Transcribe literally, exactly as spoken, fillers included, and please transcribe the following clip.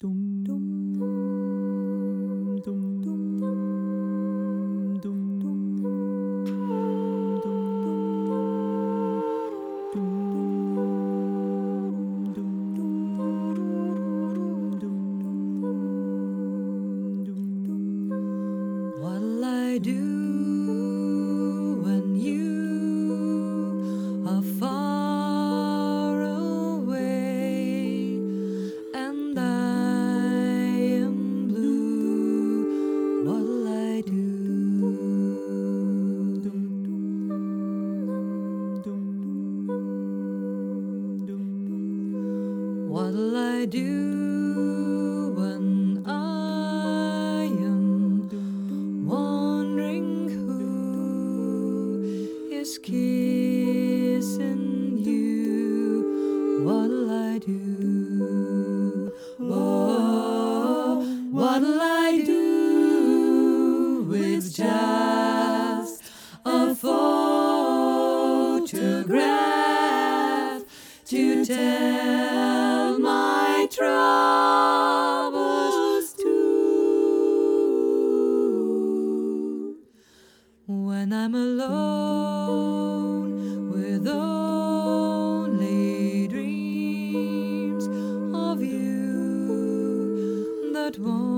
What'll I do when you are far away and I am blue? What'll I do? What'll I do when I am wondering who is kissing you? What'll I do? Oh, what'll I do with just a photograph to tell my troubles to? When I'm alone with only dreams of you that won't